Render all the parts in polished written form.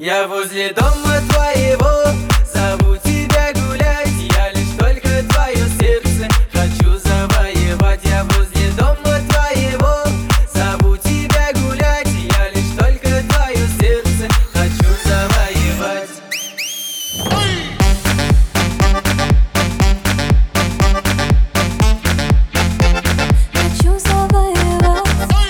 Я возле дома твоего, зову тебя гулять. Я лишь только твое сердце хочу завоевать. Я возле дома твоего, зову тебя гулять. Я лишь только твое сердце хочу завоевать. Хочу завоевать.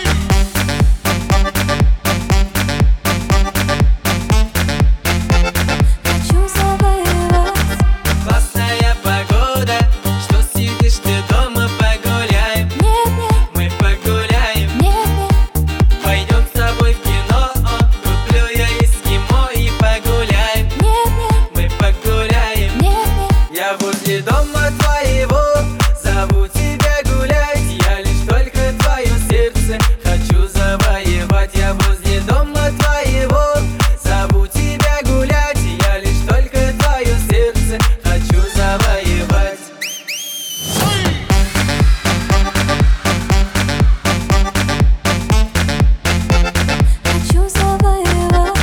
Хочу завоевать. Классная погода, что сидишь ты дома, погуляем. Нет, нет, Мы погуляем. нет, нет, Пойдем с тобой в кино, куплю я эскимо и погуляем. нет, нет, Мы погуляем. нет, нет. Я возле дома твоего, зову тебя гулять. Я лишь только твое сердце хочу завоевать. Я возле дома твоего, зову тебя гулять. Я лишь только твое сердце хочу завоевать. Хочу завоевать.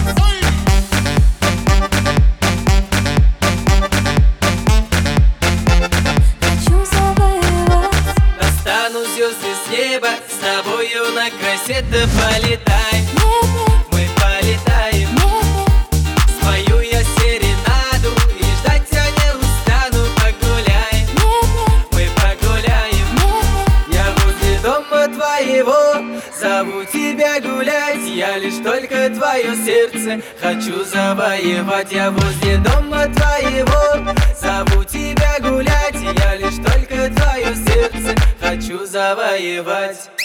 Хочу завоевать. Достану звезды с неба, с тобою на красоте полетаем. Нет, нет, Мы полетаем. нет, нет, Спою я серенаду и ждать тебя не устану. Погуляем, нет, нет, мы погуляем. нет, нет. Я возле дома твоего, зову тебя гулять. Я лишь только твое сердце хочу завоевать. Я возле дома твоего, зову тебя гулять. Я лишь только твое сердце хочу завоевать.